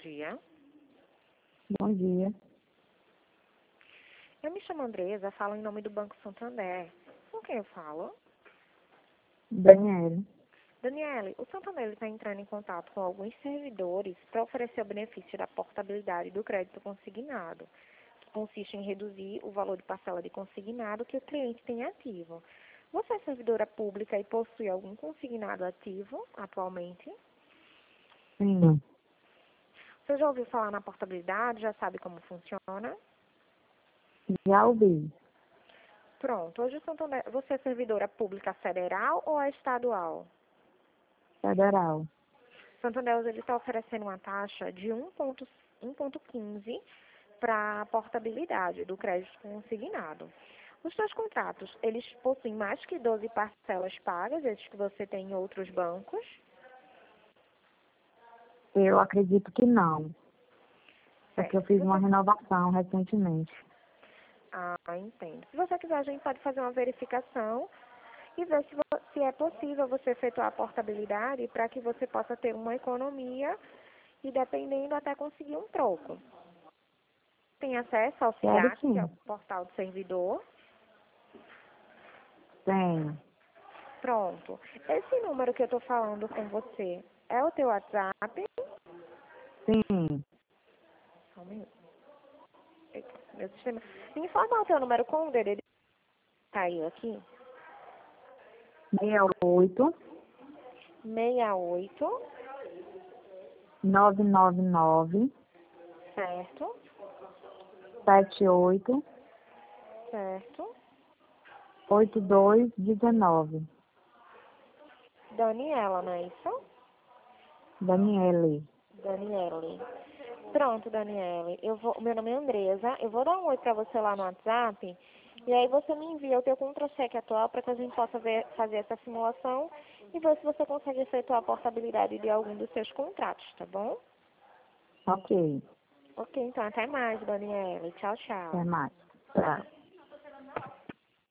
dia. Bom dia. Eu me chamo Andresa, falo em nome do Banco Santander. Com quem eu falo? Daniele. Daniele, o Santander está entrando em contato com alguns servidores para oferecer o benefício da portabilidade do crédito consignado, que consiste em reduzir o valor de parcela de consignado que o cliente tem ativo. Você é servidora pública e possui algum consignado ativo atualmente? Sim. Você já ouviu falar na portabilidade? Já sabe como funciona? Já ouvi. Pronto. Hoje o Santander, você é servidora pública federal ou é estadual? Federal. Santander ele está oferecendo uma taxa de 1,15 para a portabilidade do crédito consignado. Os seus contratos, eles possuem mais que 12 parcelas pagas, esses que você tem em outros bancos? Eu acredito que não. Porque eu Certo. fiz uma renovação recentemente. Ah, entendo. Se você quiser, a gente pode fazer uma verificação e ver se é possível você efetuar a portabilidade para que você possa ter uma economia e, dependendo, até conseguir um troco. Tem acesso ao Quero CIAC, que é o sim. portal do servidor. Tenho. Pronto. Esse número que eu estou falando com você é o teu WhatsApp? Sim. Só um minuto. Eita, meu sistema. Me informa o teu número com o DDD. Caiu aqui. 68 68, 999 certo, 78 certo. 8219. Daniela, não é isso? Daniele. Daniele. Pronto, Daniele. Meu nome é Andresa. Eu vou dar um oi pra você lá no WhatsApp. E aí você me envia o teu contra-cheque atual para que a gente possa fazer essa simulação e ver se você consegue efetuar a portabilidade de algum dos seus contratos, tá bom? Ok. Ok, então até mais, Daniele. Tchau, Até tchau. mais. Tchau.